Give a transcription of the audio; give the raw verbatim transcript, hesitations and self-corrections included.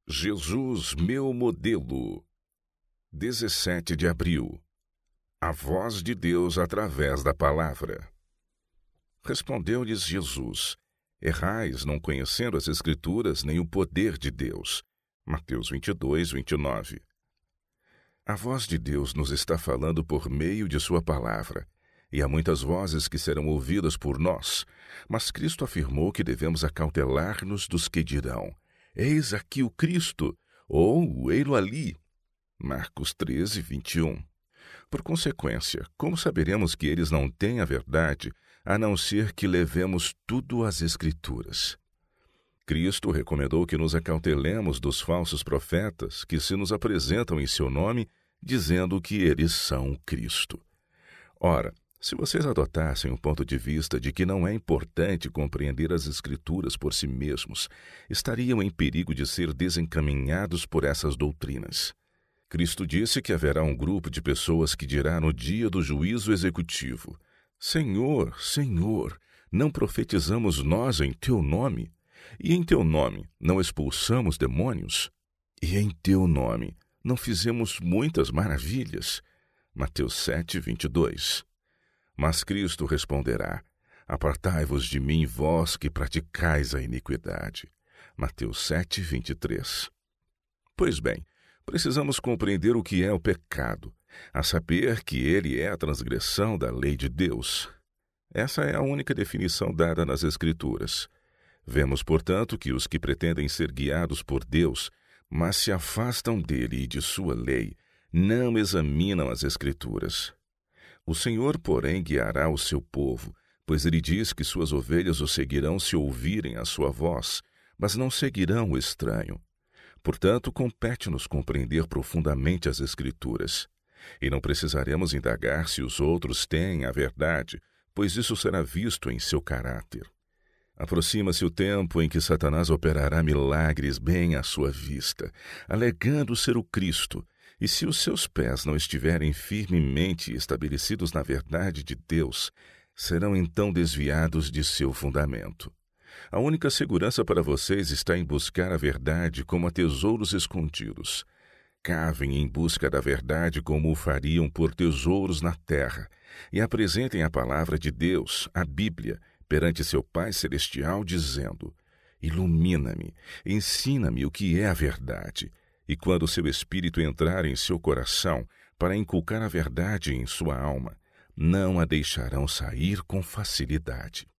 Jesus, meu modelo. dezessete de abril. A voz de Deus através da palavra. Respondeu-lhes Jesus: Errais, não conhecendo as Escrituras nem o poder de Deus. Mateus vinte e dois, vinte e nove. A voz de Deus nos está falando por meio de sua palavra, e há muitas vozes que serão ouvidas por nós, mas Cristo afirmou que devemos acautelar-nos dos que dirão: Eis aqui o Cristo, ou ei-lo ali. Marcos treze, vinte e um. Por consequência, como saberemos que eles não têm a verdade, a não ser que levemos tudo às Escrituras? Cristo recomendou que nos acautelemos dos falsos profetas que se nos apresentam em seu nome, dizendo que eles são o Cristo. Ora, se vocês adotassem o ponto de vista de que não é importante compreender as Escrituras por si mesmos, estariam em perigo de ser desencaminhados por essas doutrinas. Cristo disse que haverá um grupo de pessoas que dirá no dia do juízo executivo: Senhor, Senhor, não profetizamos nós em teu nome? E em teu nome não expulsamos demônios? E em teu nome não fizemos muitas maravilhas? Mateus sete, vinte e dois. Mas Cristo responderá: Apartai-vos de mim, vós que praticais a iniquidade. Mateus sete, vinte e três. Pois bem, precisamos compreender o que é o pecado, a saber que ele é a transgressão da lei de Deus. Essa é a única definição dada nas Escrituras. Vemos, portanto, que os que pretendem ser guiados por Deus, mas se afastam dele e de sua lei, não examinam as Escrituras. O Senhor, porém, guiará o seu povo, pois ele diz que suas ovelhas o seguirão se ouvirem a sua voz, mas não seguirão o estranho. Portanto, compete-nos compreender profundamente as Escrituras. E não precisaremos indagar se os outros têm a verdade, pois isso será visto em seu caráter. Aproxima-se o tempo em que Satanás operará milagres bem à sua vista, alegando ser o Cristo, e se os seus pés não estiverem firmemente estabelecidos na verdade de Deus, serão então desviados de seu fundamento. A única segurança para vocês está em buscar a verdade como a tesouros escondidos. Cavem em busca da verdade como o fariam por tesouros na terra, e apresentem a palavra de Deus, a Bíblia, perante seu Pai Celestial, dizendo: Ilumina-me, ensina-me o que é a verdade. E quando seu Espírito entrar em seu coração para inculcar a verdade em sua alma, não a deixarão sair com facilidade.